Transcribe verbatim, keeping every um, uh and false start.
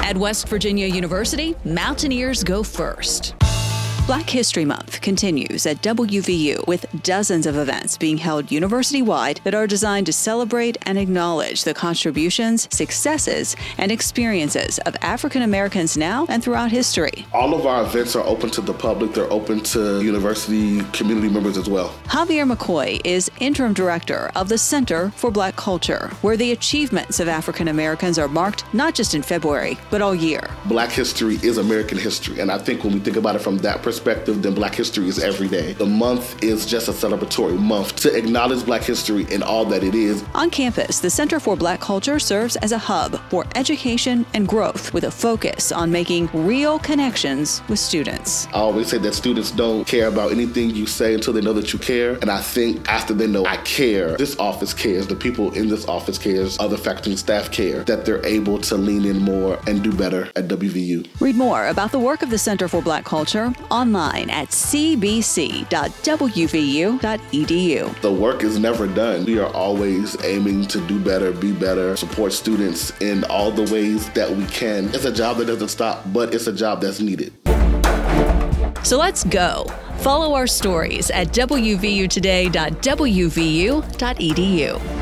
At West Virginia University, Mountaineers go first. Black History Month continues at W V U with dozens of events being held university-wide that are designed to celebrate and acknowledge the contributions, successes, and experiences of African Americans now and throughout history. All of our events are open to the public. They're open to university community members as well. Javier McCoy is interim director of the Center for Black Culture, where the achievements of African Americans are marked not just in February, but all year. Black history is American history, and I think when we think about it from that perspective, perspective, then Black history is every day. The month is just a celebratory month to acknowledge Black history in all that it is. On campus, the Center for Black Culture serves as a hub for education and growth with a focus on making real connections with students. I always say that students don't care about anything you say until they know that you care. And I think after they know I care, this office cares, the people in this office cares, other faculty and staff care, that they're able to lean in more and do better at W V U. Read more about the work of the Center for Black Culture on online at c b c dot w v u dot e d u. The work is never done. We are always aiming to do better, be better, support students in all the ways that we can. It's a job that doesn't stop, but it's a job that's needed. So let's go. Follow our stories at w v u today dot w v u dot e d u.